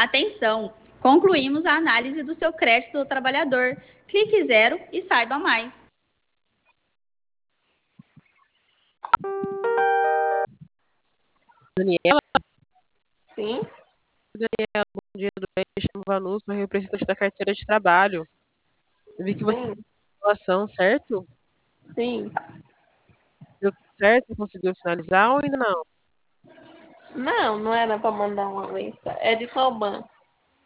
Atenção! Concluímos a análise do seu crédito do trabalhador. Clique zero e saiba mais. Daniela, Sim, bom dia, tudo bem? Me chamo Vanus, sou representante da carteira de trabalho. Eu vi que você tem sim, relação, certo? sim. Deu tudo certo? Você conseguiu finalizar ou ainda não? Não, não era para mandar uma lista. É de qual banco?